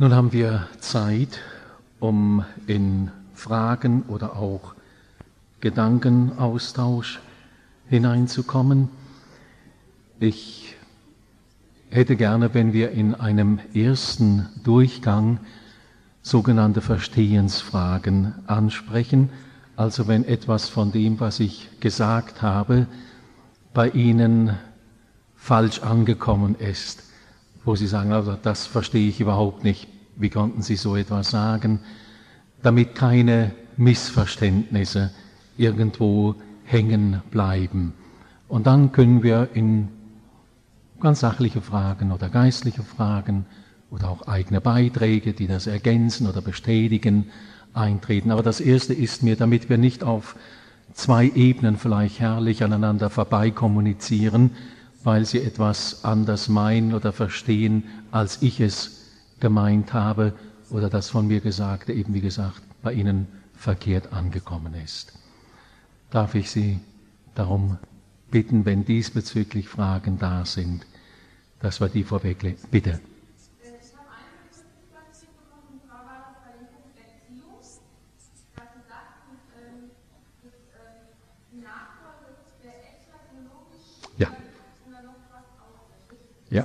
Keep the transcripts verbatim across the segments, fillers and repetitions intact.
Nun haben wir Zeit, um in Fragen oder auch Gedankenaustausch hineinzukommen. Ich hätte gerne, wenn wir in einem ersten Durchgang sogenannte Verstehensfragen ansprechen, also wenn etwas von dem, was ich gesagt habe, bei Ihnen falsch angekommen ist, wo Sie sagen, also das verstehe ich überhaupt nicht, wie konnten Sie so etwas sagen, damit keine Missverständnisse irgendwo hängen bleiben. Und dann können wir in ganz sachliche Fragen oder geistliche Fragen oder auch eigene Beiträge, die das ergänzen oder bestätigen, eintreten. Aber das Erste ist mir, damit wir nicht auf zwei Ebenen vielleicht herrlich aneinander vorbei kommunizieren, weil Sie etwas anders meinen oder verstehen, als ich es gemeint habe oder das von mir Gesagte eben, wie gesagt, bei Ihnen verkehrt angekommen ist. Darf ich Sie darum bitten, wenn diesbezüglich Fragen da sind, dass wir die vorweglegen? Bitte. Ich habe eine Interpretation bekommen, und zwar war das bei dem Punkt Erziehung, dass Sie sagten, dass die Nachfolge der eschatologisch Ja. immer noch was ausrichtet. Ja.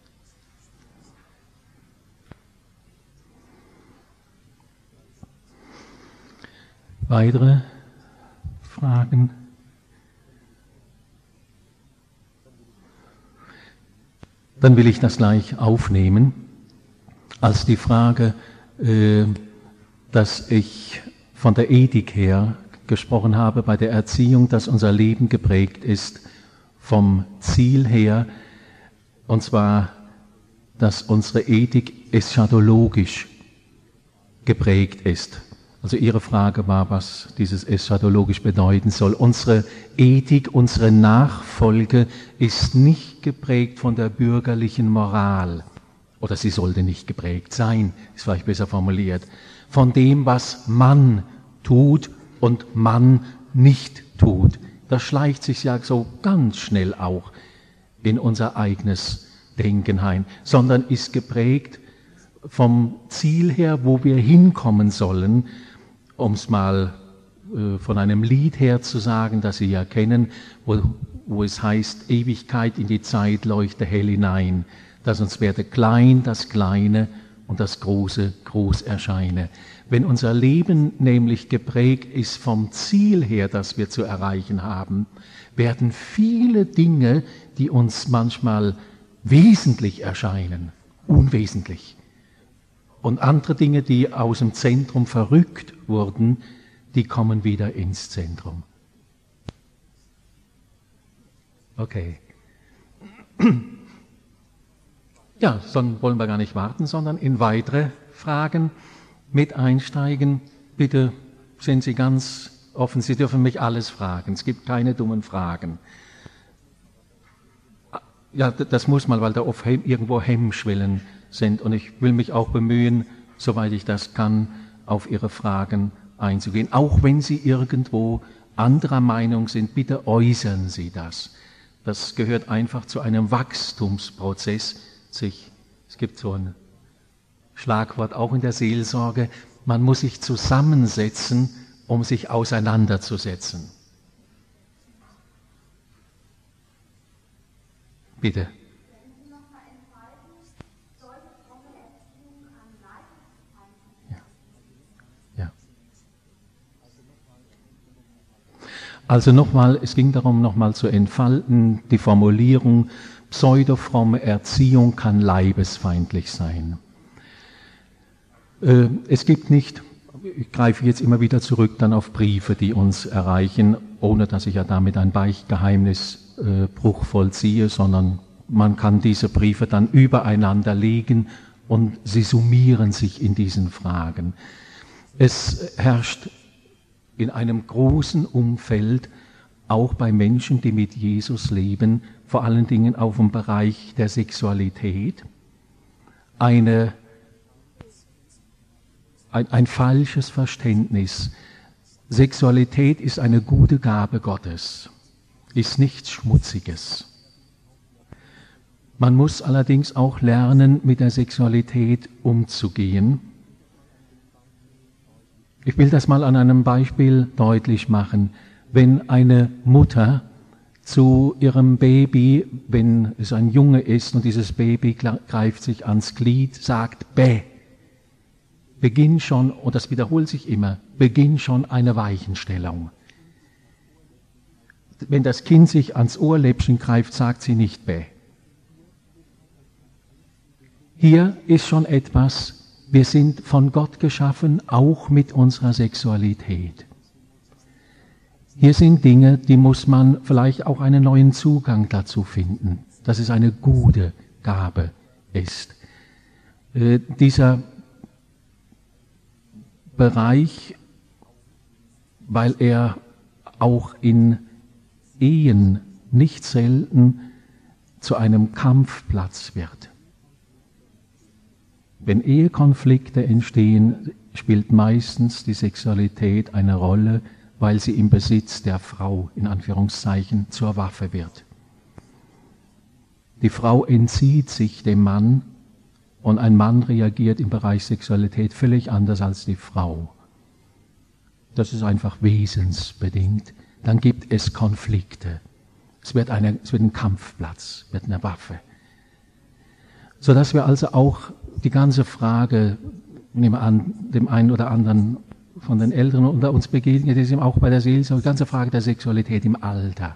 Weitere Fragen? Dann will ich das gleich aufnehmen als die Frage, äh, dass ich von der Ethik her gesprochen habe bei der Erziehung, dass unser Leben geprägt ist vom Ziel her, und zwar, dass unsere Ethik eschatologisch geprägt ist. Also Ihre Frage war, was dieses eschatologisch bedeuten soll. Unsere Ethik, unsere Nachfolge ist nicht geprägt von der bürgerlichen Moral, oder sie sollte nicht geprägt sein, ist vielleicht besser formuliert, von dem, was man tut und man nicht tut. Das schleicht sich ja so ganz schnell auch in unser eigenes Denken ein, sondern ist geprägt vom Ziel her, wo wir hinkommen sollen, um es mal äh, von einem Lied her zu sagen, das Sie ja kennen, wo, wo es heißt, Ewigkeit in die Zeit leuchte hell hinein, dass uns werde klein das Kleine und das Große groß erscheine. Wenn unser Leben nämlich geprägt ist vom Ziel her, das wir zu erreichen haben, werden viele Dinge, die uns manchmal wesentlich erscheinen, unwesentlich. Und andere Dinge, die aus dem Zentrum verrückt wurden, die kommen wieder ins Zentrum. Okay. Ja, dann wollen wir gar nicht warten, sondern in weitere Fragen mit einsteigen. Bitte sind Sie ganz offen, Sie dürfen mich alles fragen, es gibt keine dummen Fragen. Ja, das muss man, weil da oft irgendwo Hemmschwellen sind, und ich will mich auch bemühen, soweit ich das kann, auf Ihre Fragen einzugehen. Auch wenn Sie irgendwo anderer Meinung sind, bitte äußern Sie das. Das gehört einfach zu einem Wachstumsprozess. Sich, es gibt so ein Schlagwort auch in der Seelsorge, man muss sich zusammensetzen, um sich auseinanderzusetzen. Bitte. Also nochmal, es ging darum, nochmal zu entfalten, die Formulierung, pseudofromme Erziehung kann leibesfeindlich sein. Äh, es gibt nicht, ich greife jetzt immer wieder zurück dann auf Briefe, die uns erreichen, ohne dass ich ja damit ein Beichtgeheimnisbruch äh, vollziehe, sondern man kann diese Briefe dann übereinander legen und sie summieren sich in diesen Fragen. Es herrscht in einem großen Umfeld, auch bei Menschen, die mit Jesus leben, vor allen Dingen auf dem Bereich der Sexualität, eine, ein, ein falsches Verständnis. Sexualität ist eine gute Gabe Gottes, ist nichts Schmutziges. Man muss allerdings auch lernen, mit der Sexualität umzugehen. Ich will das mal an einem Beispiel deutlich machen. Wenn eine Mutter zu ihrem Baby, wenn es ein Junge ist und dieses Baby greift sich ans Glied, sagt bäh, beginn schon, und das wiederholt sich immer, beginn schon eine Weichenstellung. Wenn das Kind sich ans Ohrläppchen greift, sagt sie nicht bäh. Hier ist schon etwas, wir sind von Gott geschaffen, auch mit unserer Sexualität. Hier sind Dinge, die muss man vielleicht auch einen neuen Zugang dazu finden, dass es eine gute Gabe ist. Äh, dieser Bereich, weil er auch in Ehen nicht selten zu einem Kampfplatz wird. Wenn Ehekonflikte entstehen, spielt meistens die Sexualität eine Rolle, weil sie im Besitz der Frau, in Anführungszeichen, zur Waffe wird. Die Frau entzieht sich dem Mann und ein Mann reagiert im Bereich Sexualität völlig anders als die Frau. Das ist einfach wesensbedingt. Dann gibt es Konflikte. Es wird, eine, es wird ein Kampfplatz, wird eine Waffe. Sodass wir also auch die ganze Frage, nehmen wir an, dem einen oder anderen von den Älteren unter uns begegnet, ist eben auch bei der Seelsorge, die ganze Frage der Sexualität im Alter.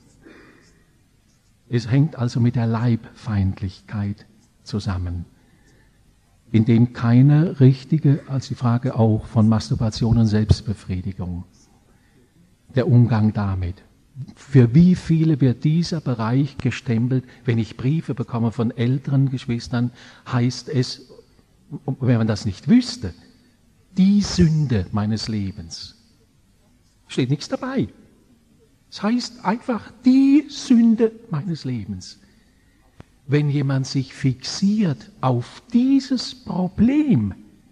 Es hängt also mit der Leibfeindlichkeit zusammen, indem keine richtige, als die Frage auch von Masturbation und Selbstbefriedigung, der Umgang damit. Für wie viele wird dieser Bereich gestempelt? Wenn ich Briefe bekomme von älteren Geschwistern, heißt es, wenn man das nicht wüsste, die Sünde meines Lebens. Steht nichts dabei. Es heißt einfach die Sünde meines Lebens. Wenn jemand sich fixiert auf dieses Problem,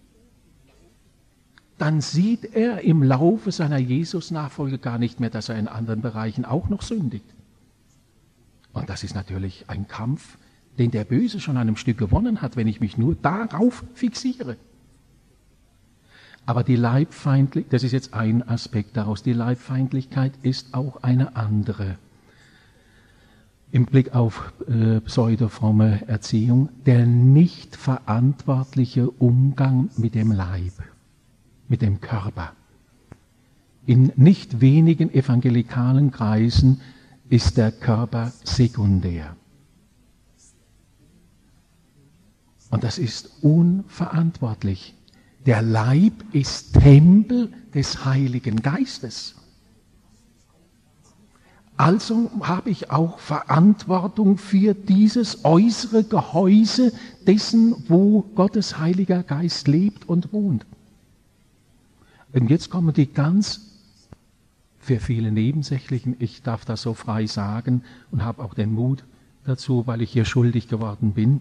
dann sieht er im Laufe seiner Jesus-Nachfolge gar nicht mehr, dass er in anderen Bereichen auch noch sündigt. Und das ist natürlich ein Kampf, den der Böse schon an einem Stück gewonnen hat, wenn ich mich nur darauf fixiere. Aber die Leibfeindlichkeit, das ist jetzt ein Aspekt daraus, die Leibfeindlichkeit ist auch eine andere. Im Blick auf äh, pseudofromme Erziehung, der nicht verantwortliche Umgang mit dem Leib, mit dem Körper. In nicht wenigen evangelikalen Kreisen ist der Körper sekundär. Und das ist unverantwortlich. Der Leib ist Tempel des Heiligen Geistes. Also habe ich auch Verantwortung für dieses äußere Gehäuse dessen, wo Gottes Heiliger Geist lebt und wohnt. Und jetzt kommen die ganz, für viele Nebensächlichen, ich darf das so frei sagen und habe auch den Mut dazu, weil ich hier schuldig geworden bin.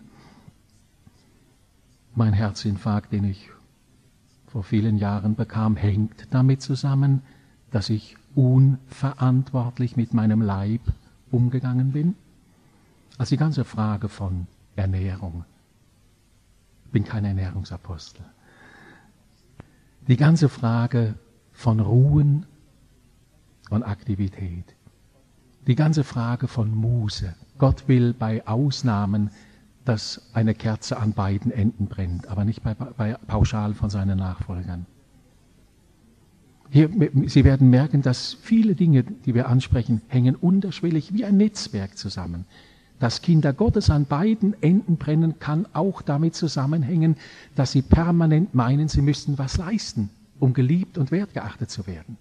Mein Herzinfarkt, den ich vor vielen Jahren bekam, hängt damit zusammen, dass ich unverantwortlich mit meinem Leib umgegangen bin. Also die ganze Frage von Ernährung. Ich bin kein Ernährungsapostel. Die ganze Frage von Ruhen und Aktivität. Die ganze Frage von Muße. Gott will bei Ausnahmen, dass eine Kerze an beiden Enden brennt, aber nicht bei, bei pauschal von seinen Nachfolgern. Hier, Sie werden merken, dass viele Dinge, die wir ansprechen, hängen unterschwellig wie ein Netzwerk zusammen. Dass Kinder Gottes an beiden Enden brennen, kann auch damit zusammenhängen, dass sie permanent meinen, sie müssten was leisten, um geliebt und wertgeachtet zu werden.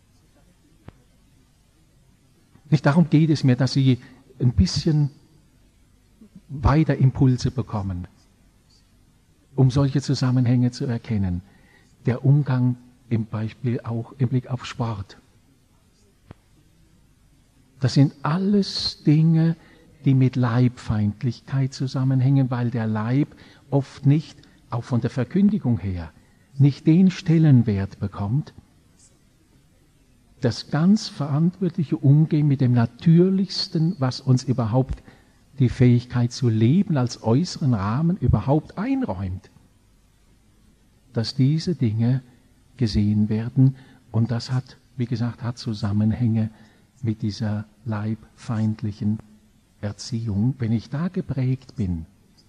Nicht darum geht es mir, dass sie ein bisschen weiter Impulse bekommen, um solche Zusammenhänge zu erkennen. Der Umgang im Beispiel auch im Blick auf Sport. Das sind alles Dinge, die mit Leibfeindlichkeit zusammenhängen, weil der Leib oft nicht, auch von der Verkündigung her, nicht den Stellenwert bekommt, das ganz verantwortliche Umgehen mit dem Natürlichsten, was uns überhaupt die Fähigkeit zu leben als äußeren Rahmen überhaupt einräumt, dass diese Dinge gesehen werden. Und das hat, wie gesagt, hat Zusammenhänge mit dieser leibfeindlichen Erziehung. Wenn ich da geprägt bin,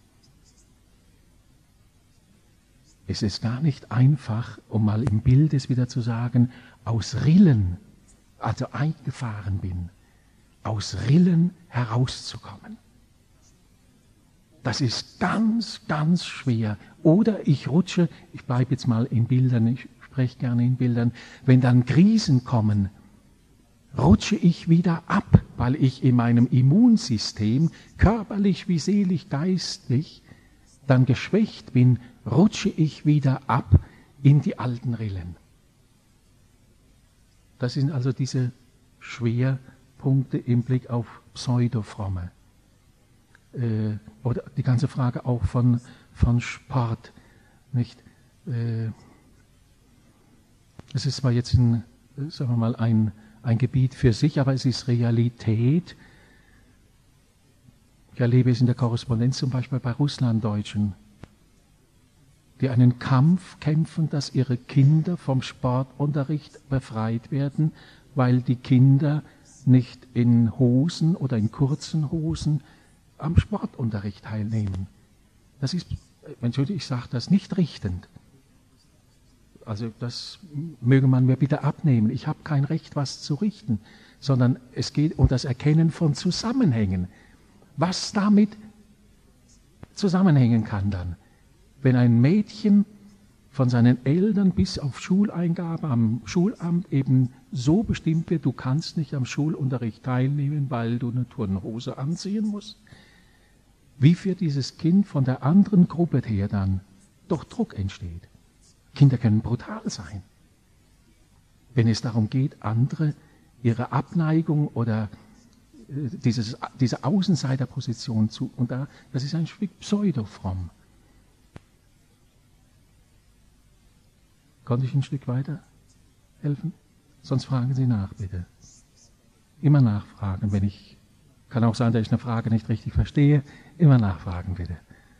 ist es gar nicht einfach, um mal im Bild es wieder zu sagen, aus Rillen, also eingefahren bin, aus Rillen herauszukommen. Das ist ganz, ganz schwer. Oder ich rutsche, ich bleibe jetzt mal in Bildern, ich spreche gerne in Bildern, wenn dann Krisen kommen, rutsche ich wieder ab, weil ich in meinem Immunsystem, körperlich wie seelisch, geistlich, dann geschwächt bin, rutsche ich wieder ab in die alten Rillen. Das sind also diese Schwerpunkte im Blick auf Pseudofromme. Äh, oder die ganze Frage auch von, von Sport. Nicht? Äh, es ist zwar jetzt ein, sagen wir mal, ein, ein Gebiet für sich, aber es ist Realität. Ich erlebe es in der Korrespondenz zum Beispiel bei Russlanddeutschen, die einen Kampf kämpfen, dass ihre Kinder vom Sportunterricht befreit werden, weil die Kinder nicht in Hosen oder in kurzen Hosen am Sportunterricht teilnehmen. Das ist, entschuldige, ich sage das nicht richtend. Also das möge man mir bitte abnehmen. Ich habe kein Recht, was zu richten, sondern es geht um das Erkennen von Zusammenhängen. Was damit zusammenhängen kann dann, wenn ein Mädchen von seinen Eltern bis auf Schuleingabe am Schulamt eben so bestimmt wird, du kannst nicht am Schulunterricht teilnehmen, weil du eine Turnhose anziehen musst. Wie für dieses Kind von der anderen Gruppe her dann doch Druck entsteht. Kinder können brutal sein. Wenn es darum geht, andere ihre Abneigung oder äh, dieses, diese Außenseiterposition zu, und da, das ist ein Stück pseudofromm. Konnte ich ein Stück weiter helfen? Sonst fragen Sie nach, bitte. Immer nachfragen, wenn ich, kann auch sein, dass ich eine Frage nicht richtig verstehe, immer nachfragen, bitte.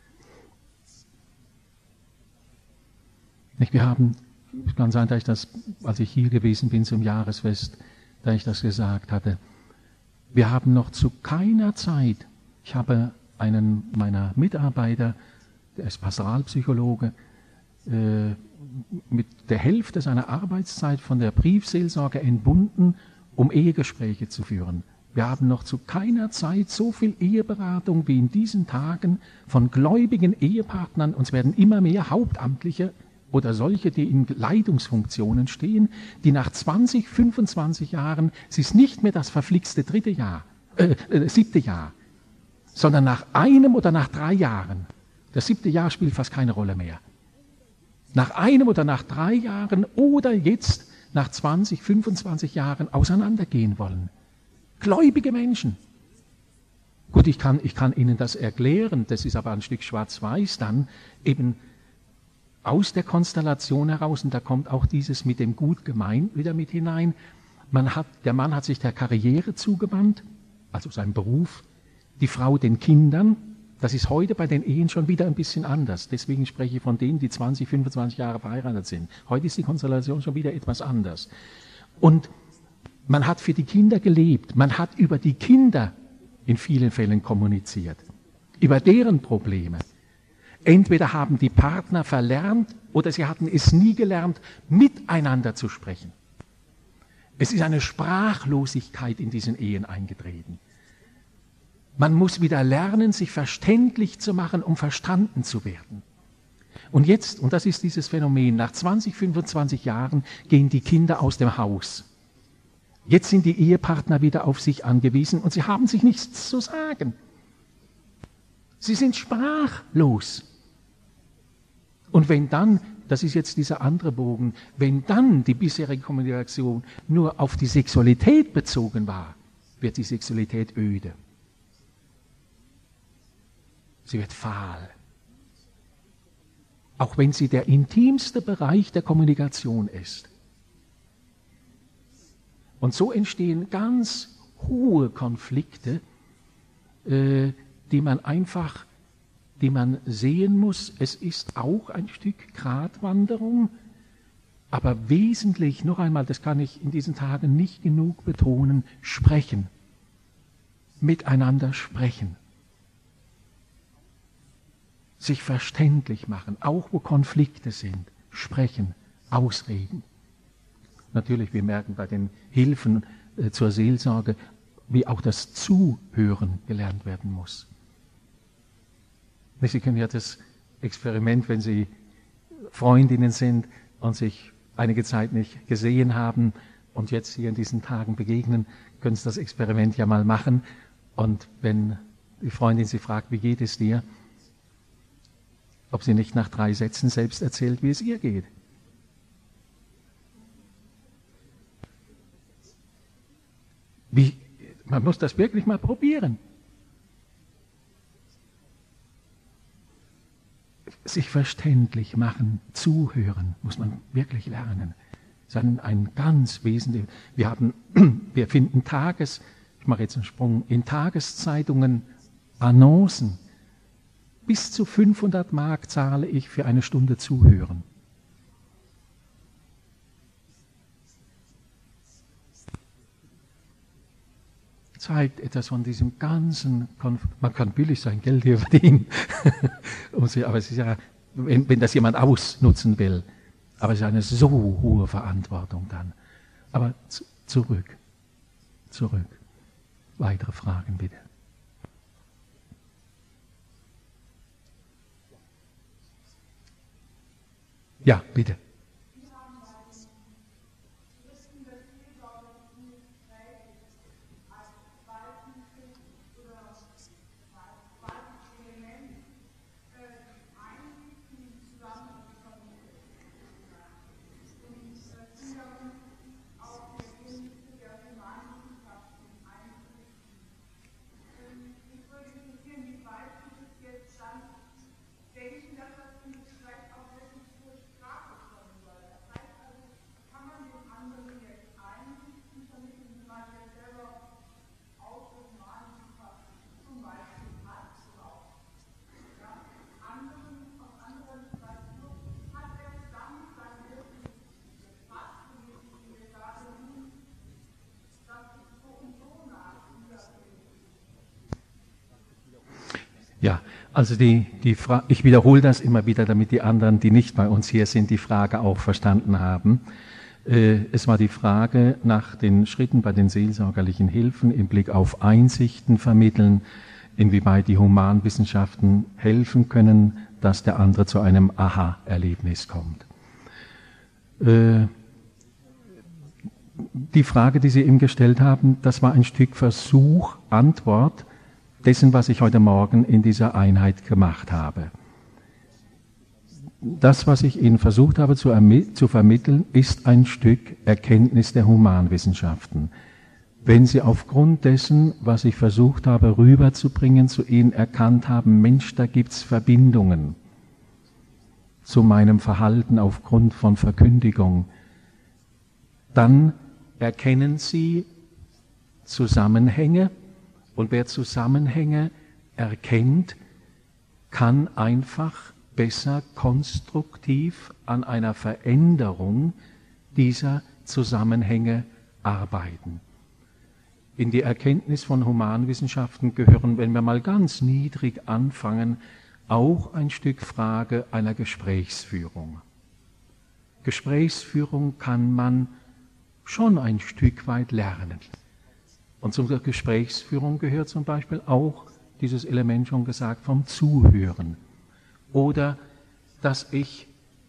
Nicht, wir haben, es kann sein, dass ich das, als ich hier gewesen bin zum Jahresfest, da ich das gesagt hatte, wir haben noch zu keiner Zeit, ich habe einen meiner Mitarbeiter, der ist Pastoralpsychologe, äh, mit der Hälfte seiner Arbeitszeit von der Briefseelsorge entbunden, um Ehegespräche zu führen. Wir haben noch zu keiner Zeit so viel Eheberatung wie in diesen Tagen von gläubigen Ehepartnern, und es werden immer mehr Hauptamtliche oder solche, die in Leitungsfunktionen stehen, die nach zwanzig, fünfundzwanzig Jahren, es ist nicht mehr das verflixte dritte Jahr, äh, äh, siebte Jahr, sondern nach einem oder nach drei Jahren, das siebte Jahr spielt fast keine Rolle mehr, nach einem oder nach drei Jahren oder jetzt nach zwanzig, fünfundzwanzig Jahren auseinandergehen wollen. Gläubige Menschen. Gut, ich kann, ich kann Ihnen das erklären, das ist aber ein Stück schwarz-weiß dann, eben aus der Konstellation heraus, und da kommt auch dieses mit dem Gut gemeint wieder mit hinein. Man hat, der Mann hat sich der Karriere zugewandt, also seinem Beruf, die Frau den Kindern. Das ist heute bei den Ehen schon wieder ein bisschen anders. Deswegen spreche ich von denen, die zwanzig, fünfundzwanzig Jahre verheiratet sind. Heute ist die Konstellation schon wieder etwas anders. Und man hat für die Kinder gelebt. Man hat über die Kinder in vielen Fällen kommuniziert. Über deren Probleme. Entweder haben die Partner verlernt oder sie hatten es nie gelernt, miteinander zu sprechen. Es ist eine Sprachlosigkeit in diesen Ehen eingetreten. Man muss wieder lernen, sich verständlich zu machen, um verstanden zu werden. Und jetzt, und das ist dieses Phänomen, nach zwanzig, fünfundzwanzig Jahren gehen die Kinder aus dem Haus. Jetzt sind die Ehepartner wieder auf sich angewiesen und sie haben sich nichts zu sagen. Sie sind sprachlos. Und wenn dann, das ist jetzt dieser andere Bogen, wenn dann die bisherige Kommunikation nur auf die Sexualität bezogen war, wird die Sexualität öde. Sie wird fahl. Auch wenn sie der intimste Bereich der Kommunikation ist. Und so entstehen ganz hohe Konflikte, äh, die man einfach, die man sehen muss. Es ist auch ein Stück Gratwanderung, aber wesentlich, noch einmal, das kann ich in diesen Tagen nicht genug betonen, sprechen, miteinander sprechen, sich verständlich machen, auch wo Konflikte sind, sprechen, ausreden. Natürlich, wir merken bei den Hilfen äh, zur Seelsorge, wie auch das Zuhören gelernt werden muss. Sie können ja das Experiment, wenn Sie Freundinnen sind und sich einige Zeit nicht gesehen haben und jetzt hier in diesen Tagen begegnen, können Sie das Experiment ja mal machen. Und wenn die Freundin Sie fragt, wie geht es dir, ob sie nicht nach drei Sätzen selbst erzählt, wie es ihr geht. Wie, man muss das wirklich mal probieren. Sich verständlich machen, zuhören, muss man wirklich lernen. Das ist ein, ein ganz wesentliches. Wir haben, wir finden Tages, ich mache jetzt einen Sprung, in Tageszeitungen Annoncen. Bis zu fünfhundert Mark zahle ich für eine Stunde Zuhören. Zeigt etwas von diesem ganzen Konf- Man kann billig sein Geld hier verdienen. Aber es ist ja, wenn, wenn das jemand ausnutzen will, aber es ist eine so hohe Verantwortung dann. Aber zu, zurück, zurück. Weitere Fragen bitte. Ja, bitte. Ja, also die, die Fra- ich wiederhole das immer wieder, damit die anderen, die nicht bei uns hier sind, die Frage auch verstanden haben. Äh, es war die Frage nach den Schritten bei den seelsorgerlichen Hilfen im Blick auf Einsichten vermitteln, inwieweit die Humanwissenschaften helfen können, dass der andere zu einem Aha-Erlebnis kommt. Äh, die Frage, die Sie eben gestellt haben, das war ein Stück Versuch, Antwort dessen, was ich heute Morgen in dieser Einheit gemacht habe. Das, was ich Ihnen versucht habe zu, ermi- zu vermitteln, ist ein Stück Erkenntnis der Humanwissenschaften. Wenn Sie aufgrund dessen, was ich versucht habe rüberzubringen, zu Ihnen erkannt haben, Mensch, da gibt's Verbindungen zu meinem Verhalten aufgrund von Verkündigung, dann erkennen Sie Zusammenhänge. Und wer Zusammenhänge erkennt, kann einfach besser konstruktiv an einer Veränderung dieser Zusammenhänge arbeiten. In die Erkenntnis von Humanwissenschaften gehören, wenn wir mal ganz niedrig anfangen, auch ein Stück Frage einer Gesprächsführung. Gesprächsführung kann man schon ein Stück weit lernen. Und zur Gesprächsführung gehört zum Beispiel auch dieses Element schon gesagt vom Zuhören. Oder dass ich,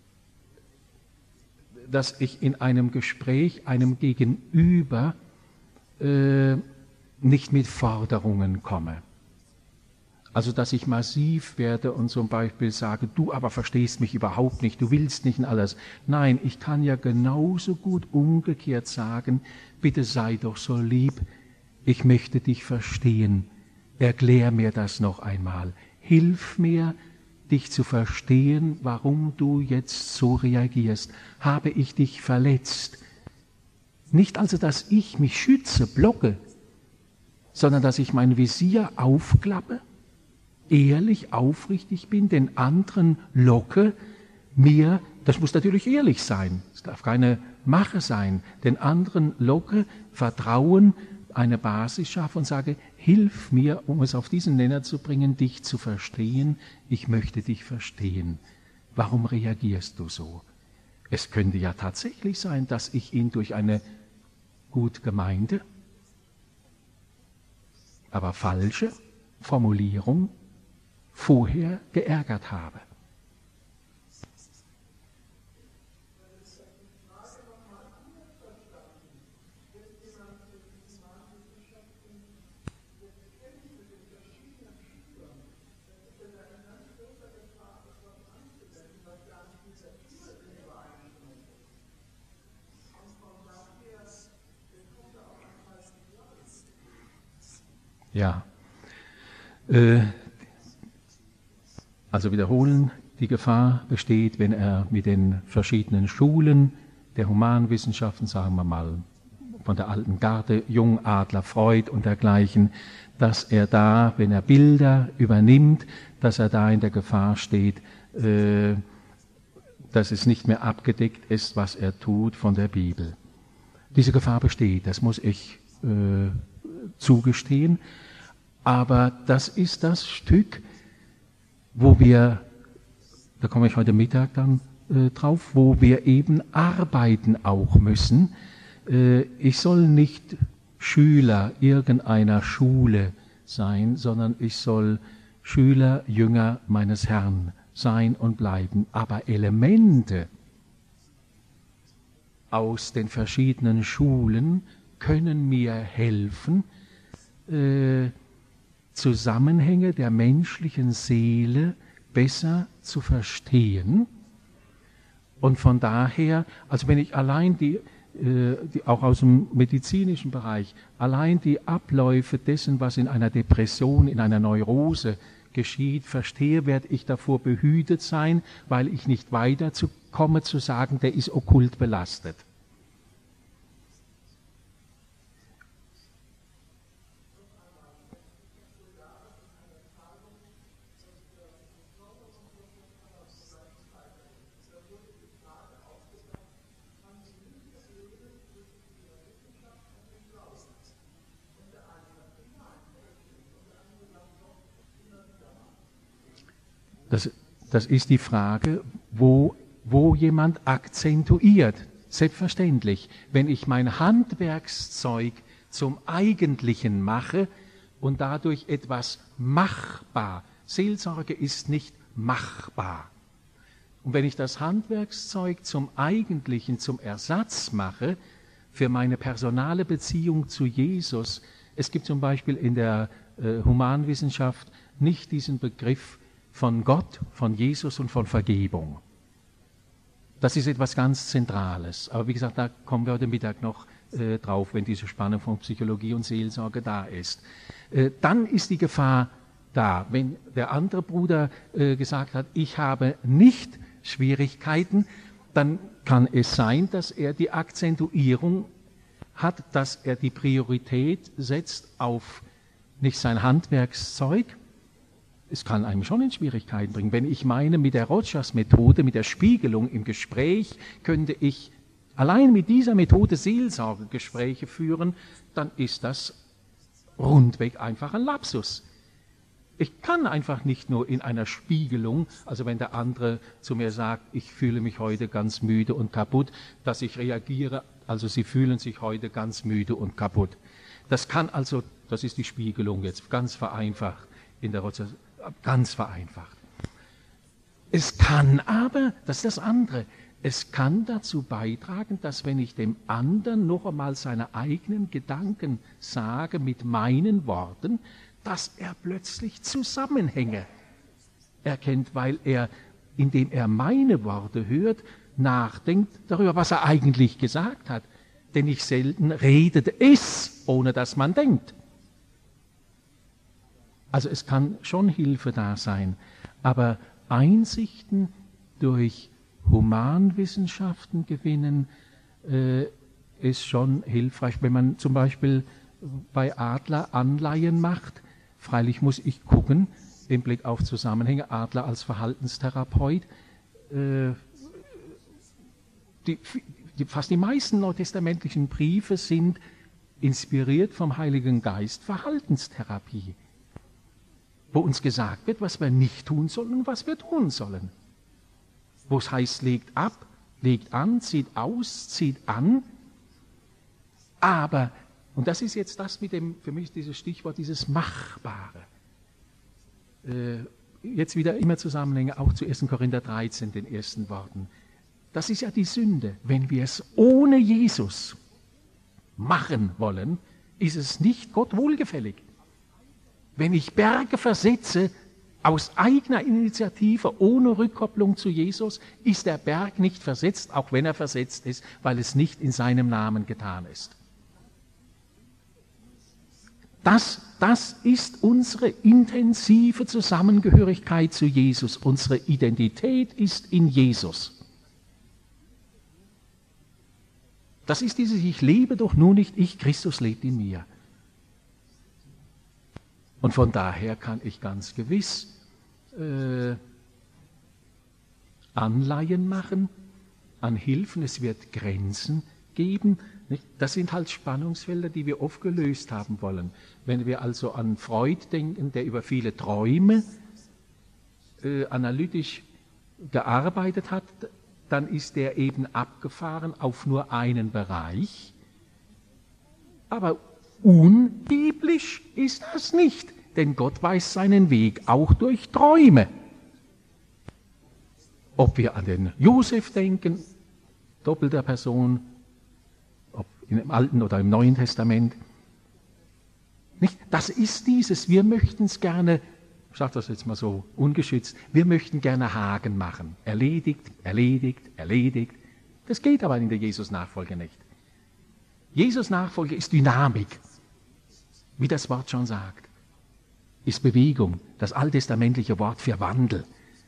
dass ich in einem Gespräch einem Gegenüber äh, nicht mit Forderungen komme. Also dass ich massiv werde und zum Beispiel sage, du aber verstehst mich überhaupt nicht, du willst nicht in alles. Nein, ich kann ja genauso gut umgekehrt sagen, bitte sei doch so lieb, ich möchte dich verstehen, erklär mir das noch einmal, hilf mir, dich zu verstehen, warum du jetzt so reagierst. Habe ich dich verletzt? Nicht also, dass ich mich schütze, blocke, sondern dass ich mein Visier aufklappe ehrlich, aufrichtig bin, den anderen locke, mir, das muss natürlich ehrlich sein, es darf keine Mache sein, den anderen locke, Vertrauen, eine Basis schaffe und sage, hilf mir, um es auf diesen Nenner zu bringen, dich zu verstehen, ich möchte dich verstehen. Warum reagierst du so? Es könnte ja tatsächlich sein, dass ich ihn durch eine gut gemeinte, aber falsche Formulierung vorher geärgert habe. Ja, äh, also wiederholen, die Gefahr besteht, wenn er mit den verschiedenen Schulen der Humanwissenschaften, sagen wir mal, von der alten Garde, Jung, Adler, Freud und dergleichen, dass er da, wenn er Bilder übernimmt, dass er da in der Gefahr steht, äh, dass es nicht mehr abgedeckt ist, was er tut von der Bibel. Diese Gefahr besteht, das muss ich äh, zugestehen. Aber das ist das Stück, wo wir, da komme ich heute Mittag dann äh, drauf, wo wir eben arbeiten auch müssen. Äh, ich soll nicht Schüler irgendeiner Schule sein, sondern ich soll Schüler, Jünger meines Herrn sein und bleiben. Aber Elemente aus den verschiedenen Schulen können mir helfen, äh, Zusammenhänge der menschlichen Seele besser zu verstehen. Und von daher, also wenn ich allein die, äh, die, auch aus dem medizinischen Bereich, allein die Abläufe dessen, was in einer Depression, in einer Neurose geschieht, verstehe, werde ich davor behütet sein, weil ich nicht weiterkomme zu sagen, der ist okkult belastet. Das, das ist die Frage, wo, wo jemand akzentuiert. Selbstverständlich, wenn ich mein Handwerkszeug zum Eigentlichen mache und dadurch etwas machbar. Seelsorge ist nicht machbar. Und wenn ich das Handwerkszeug zum Eigentlichen, zum Ersatz mache für meine personale Beziehung zu Jesus, es gibt zum Beispiel in der äh, Humanwissenschaft nicht diesen Begriff von Gott, von Jesus und von Vergebung. Das ist etwas ganz Zentrales. Aber wie gesagt, da kommen wir heute Mittag noch äh, drauf, wenn diese Spannung von Psychologie und Seelsorge da ist. Äh, dann ist die Gefahr da, wenn der andere Bruder äh, gesagt hat, ich habe nicht Schwierigkeiten, dann kann es sein, dass er die Akzentuierung hat, dass er die Priorität setzt auf nicht sein Handwerkszeug. Es kann einem schon in Schwierigkeiten bringen. Wenn ich meine, mit der Rogers-Methode, mit der Spiegelung im Gespräch, könnte ich allein mit dieser Methode Seelsorgegespräche führen, dann ist das rundweg einfach ein Lapsus. Ich kann einfach nicht nur in einer Spiegelung, also wenn der andere zu mir sagt, ich fühle mich heute ganz müde und kaputt, dass ich reagiere, also Sie fühlen sich heute ganz müde und kaputt. Das kann also, das ist die Spiegelung jetzt, ganz vereinfacht in der Rogers, ganz vereinfacht. Es kann aber, das ist das andere, es kann dazu beitragen, dass wenn ich dem anderen noch einmal seine eigenen Gedanken sage mit meinen Worten, dass er plötzlich Zusammenhänge erkennt, weil er, indem er meine Worte hört, nachdenkt darüber, was er eigentlich gesagt hat. Denn nicht selten redet es, ohne dass man denkt. Also es kann schon Hilfe da sein, aber Einsichten durch Humanwissenschaften gewinnen äh, ist schon hilfreich. Wenn man zum Beispiel bei Adler Anleihen macht, freilich muss ich gucken, im Blick auf Zusammenhänge, Adler als Verhaltenstherapeut. Äh, die, die, fast die meisten neutestamentlichen Briefe sind inspiriert vom Heiligen Geist, Verhaltenstherapie, wo uns gesagt wird, was wir nicht tun sollen und was wir tun sollen. Wo es heißt, legt ab, legt an, zieht aus, zieht an. Aber, und das ist jetzt das mit dem, für mich dieses Stichwort, dieses Machbare. Äh, jetzt wieder immer Zusammenhänge, auch zu ersten Korinther dreizehn, den ersten Worten. Das ist ja die Sünde. Wenn wir es ohne Jesus machen wollen, ist es nicht Gott wohlgefällig. Wenn ich Berge versetze, aus eigener Initiative, ohne Rückkopplung zu Jesus, ist der Berg nicht versetzt, auch wenn er versetzt ist, weil es nicht in seinem Namen getan ist. Das, das ist unsere intensive Zusammengehörigkeit zu Jesus. Unsere Identität ist in Jesus. Das ist dieses, ich lebe doch nur nicht ich, Christus lebt in mir. Und von daher kann ich ganz gewiss äh, Anleihen machen an Hilfen. Es wird Grenzen geben. Nicht? Das sind halt Spannungsfelder, die wir oft gelöst haben wollen. Wenn wir also an Freud denken, der über viele Träume äh, analytisch gearbeitet hat, dann ist der eben abgefahren auf nur einen Bereich. Aber unbiblisch ist das nicht, denn Gott weiß seinen Weg auch durch Träume. Ob wir an den Josef denken, doppelter Person, ob im Alten oder im Neuen Testament. Nicht? Das ist dieses, wir möchten es gerne, ich sage das jetzt mal so ungeschützt, wir möchten gerne Haken machen. Erledigt, erledigt, erledigt. Das geht aber in der Jesus-Nachfolge nicht. Jesus-Nachfolge ist Dynamik, wie das Wort schon sagt. Ist Bewegung, das alttestamentliche Wort für Wandel.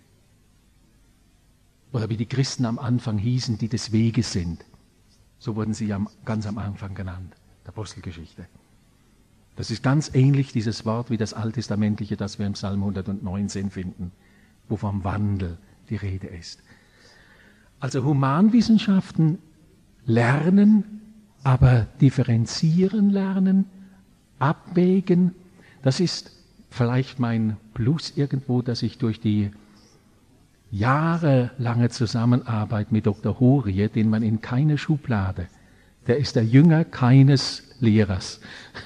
Oder wie die Christen am Anfang hießen, die des Weges sind. So wurden sie ja ganz am Anfang genannt, der Apostelgeschichte. Das ist ganz ähnlich, dieses Wort, wie das alttestamentliche, das wir im Psalm hundertneunzehn finden, wo vom Wandel die Rede ist. Also Humanwissenschaften lernen, aber differenzieren lernen, abwägen, das ist vielleicht mein Plus irgendwo, dass ich durch die jahrelange Zusammenarbeit mit Doktor Horie, den man in keine Schublade, der ist der Jünger keines Lehrers,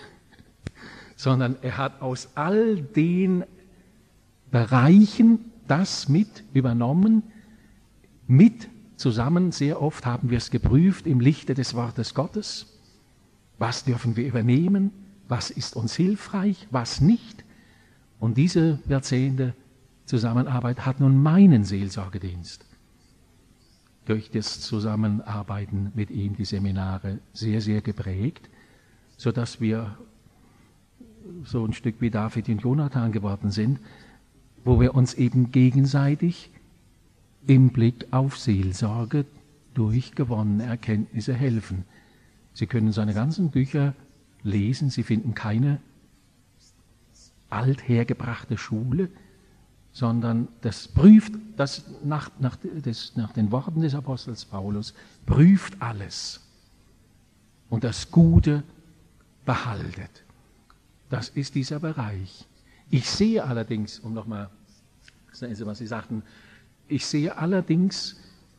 sondern er hat aus all den Bereichen das mit übernommen, mit zusammen, sehr oft haben wir es geprüft im Lichte des Wortes Gottes. Was dürfen wir übernehmen? Was ist uns hilfreich? Was nicht? Und diese Jahrzehnte Zusammenarbeit hat nun meinen Seelsorgedienst durch das Zusammenarbeiten mit ihm, die Seminare, sehr, sehr geprägt, sodass wir so ein Stück wie David und Jonathan geworden sind, wo wir uns eben gegenseitig im Blick auf Seelsorge durch gewonnene Erkenntnisse helfen. Sie können seine ganzen Bücher lesen, Sie finden keine althergebrachte Schule, sondern das prüft, das nach, nach, des, nach den Worten des Apostels Paulus, prüft alles und das Gute behaltet. Das ist dieser Bereich. Ich sehe allerdings, um nochmal, was Sie sagten, ich sehe allerdings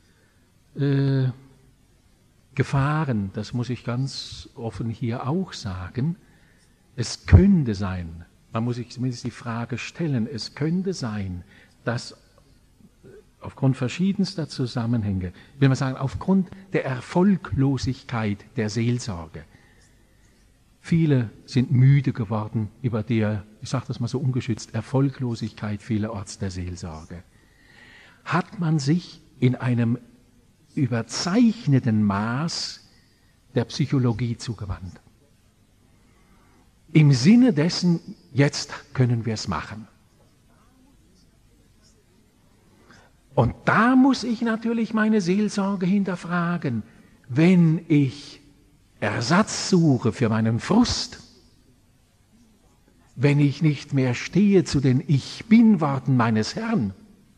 äh, Gefahren, das muss ich ganz offen hier auch sagen. Es könnte sein, man muss sich zumindest die Frage stellen, es könnte sein, dass aufgrund verschiedenster Zusammenhänge, will man sagen, aufgrund der Erfolglosigkeit der Seelsorge, viele sind müde geworden über die, ich sage das mal so ungeschützt, Erfolglosigkeit vielerorts der Seelsorge. Hat man sich in einem überzeichneten Maß der Psychologie zugewandt. Im Sinne dessen, jetzt können wir es machen. Und da muss ich natürlich meine Seelsorge hinterfragen, wenn ich Ersatz suche für meinen Frust, wenn ich nicht mehr stehe zu den Ich Bin-Worten meines Herrn,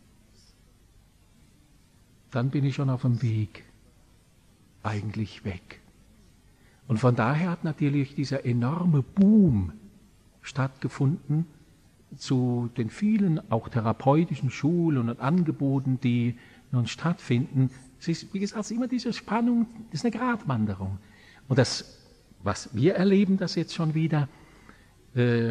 dann bin ich schon auf dem Weg eigentlich weg. Und von daher hat natürlich dieser enorme Boom stattgefunden zu den vielen auch therapeutischen Schulen und Angeboten, die nun stattfinden. Es ist, wie gesagt, immer diese Spannung, das ist eine Gratwanderung. Und das, was wir erleben, das jetzt schon wieder, äh,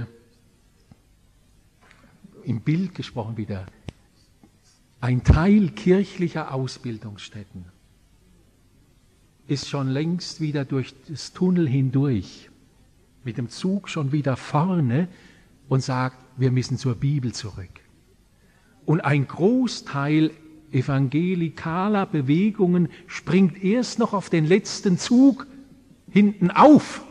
im Bild gesprochen wieder, ein Teil kirchlicher Ausbildungsstätten ist schon längst wieder durch das Tunnel hindurch, mit dem Zug schon wieder vorne und sagt, wir müssen zur Bibel zurück. Und ein Großteil evangelikaler Bewegungen springt erst noch auf den letzten Zug hinten auf.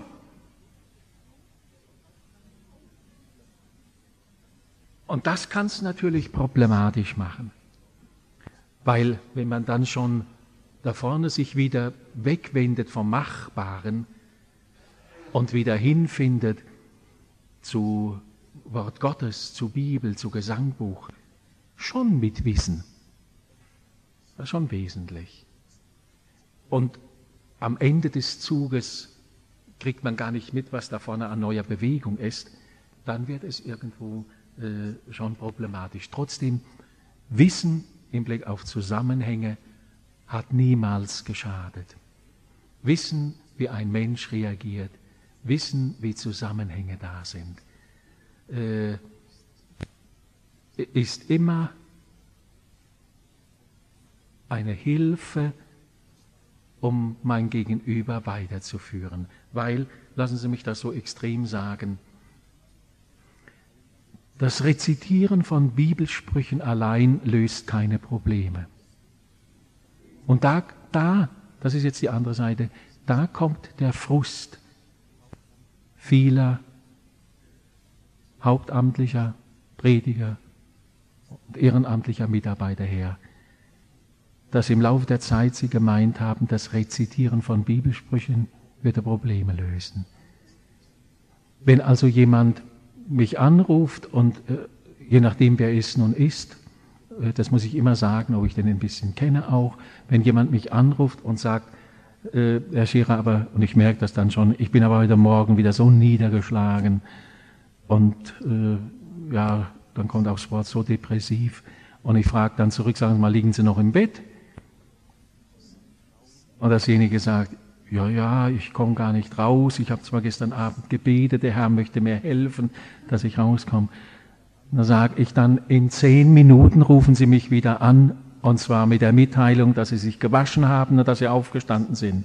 Und das kann es natürlich problematisch machen, weil wenn man dann schon da vorne sich wieder wegwendet vom Machbaren und wieder hinfindet zu Wort Gottes, zu Bibel, zu Gesangbuch, schon mit Wissen. Das ist schon wesentlich. Und am Ende des Zuges kriegt man gar nicht mit, was da vorne an neuer Bewegung ist. Dann wird es irgendwo äh, schon problematisch. Trotzdem, Wissen im Blick auf Zusammenhänge hat niemals geschadet. Wissen, wie ein Mensch reagiert, wissen, wie Zusammenhänge da sind, äh, ist immer eine Hilfe, um mein Gegenüber weiterzuführen. Weil, lassen Sie mich das so extrem sagen, das Rezitieren von Bibelsprüchen allein löst keine Probleme. Und da, da, das ist jetzt die andere Seite, da kommt der Frust vieler hauptamtlicher Prediger und ehrenamtlicher Mitarbeiter her, dass im Laufe der Zeit sie gemeint haben, das Rezitieren von Bibelsprüchen würde Probleme lösen. Wenn also jemand mich anruft und äh, je nachdem wer es nun ist, äh, das muss ich immer sagen, ob ich den ein bisschen kenne auch, wenn jemand mich anruft und sagt, äh, Herr Scherer, aber, und ich merke das dann schon, ich bin aber heute Morgen wieder so niedergeschlagen und äh, ja, dann kommt auch das Wort so depressiv und ich frage dann zurück, sagen Sie mal, liegen Sie noch im Bett? Und dasjenige sagt, ja, ja, ich komme gar nicht raus, ich habe zwar gestern Abend gebetet, der Herr möchte mir helfen, dass ich rauskomme. Dann sage ich dann, in zehn Minuten rufen Sie mich wieder an, und zwar mit der Mitteilung, dass Sie sich gewaschen haben und dass Sie aufgestanden sind.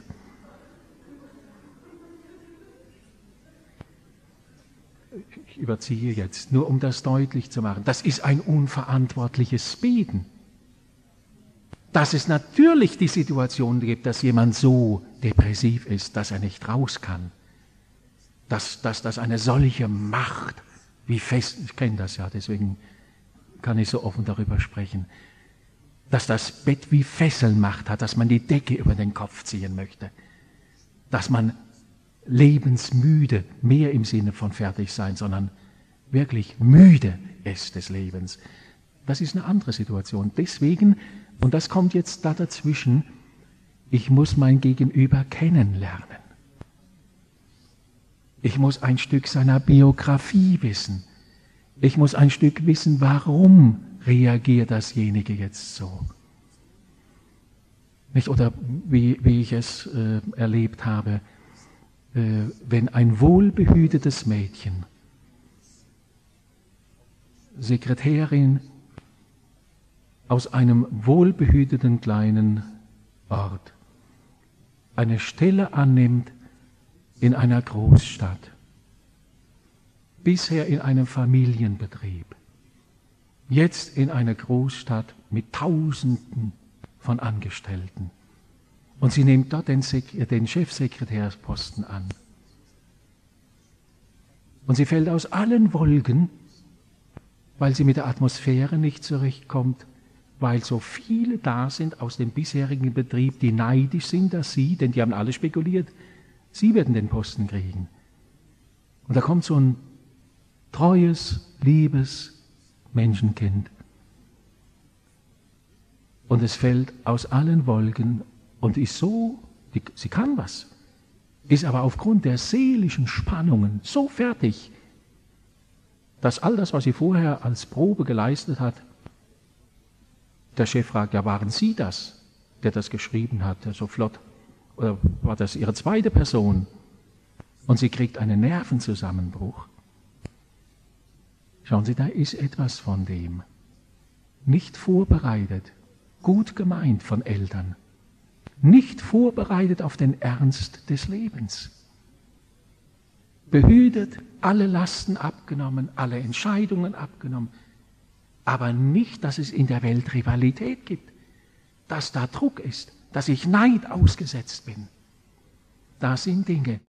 Ich überziehe jetzt, nur um das deutlich zu machen. Das ist ein unverantwortliches Beten. Dass es natürlich die Situation gibt, dass jemand so depressiv ist, dass er nicht raus kann. Dass, dass das eine solche Macht, wie fest, ich kenne das ja, deswegen kann ich so offen darüber sprechen, dass das Bett wie Fesselmacht hat, dass man die Decke über den Kopf ziehen möchte. Dass man lebensmüde, mehr im Sinne von fertig sein, sondern wirklich müde ist des Lebens. Das ist eine andere Situation. Deswegen, und das kommt jetzt da dazwischen, ich muss mein Gegenüber kennenlernen. Ich muss ein Stück seiner Biografie wissen. Ich muss ein Stück wissen, warum reagiert dasjenige jetzt so. Nicht? Oder wie, wie ich es äh, erlebt habe, äh, wenn ein wohlbehütetes Mädchen, Sekretärin aus einem wohlbehüteten kleinen Ort, eine Stelle annimmt in einer Großstadt, bisher in einem Familienbetrieb, jetzt in einer Großstadt mit Tausenden von Angestellten. Und sie nimmt dort den, Sek- den Chefsekretärsposten an. Und sie fällt aus allen Wolken, weil sie mit der Atmosphäre nicht zurechtkommt, weil so viele da sind aus dem bisherigen Betrieb, die neidisch sind, dass sie, denn die haben alle spekuliert, sie werden den Posten kriegen. Und da kommt so ein treues, liebes Menschenkind. Und es fällt aus allen Wolken und ist so, die, sie kann was, ist aber aufgrund der seelischen Spannungen so fertig, dass all das, was sie vorher als Probe geleistet hat, der Chef fragt, ja, waren Sie das, der das geschrieben hat, so flott? Oder war das Ihre zweite Person? Und sie kriegt einen Nervenzusammenbruch. Schauen Sie, da ist etwas von dem. Nicht vorbereitet, gut gemeint von Eltern. Nicht vorbereitet auf den Ernst des Lebens. Behütet, alle Lasten abgenommen, alle Entscheidungen abgenommen. Aber nicht, dass es in der Welt Rivalität gibt, dass da Druck ist, dass ich Neid ausgesetzt bin. Das sind Dinge,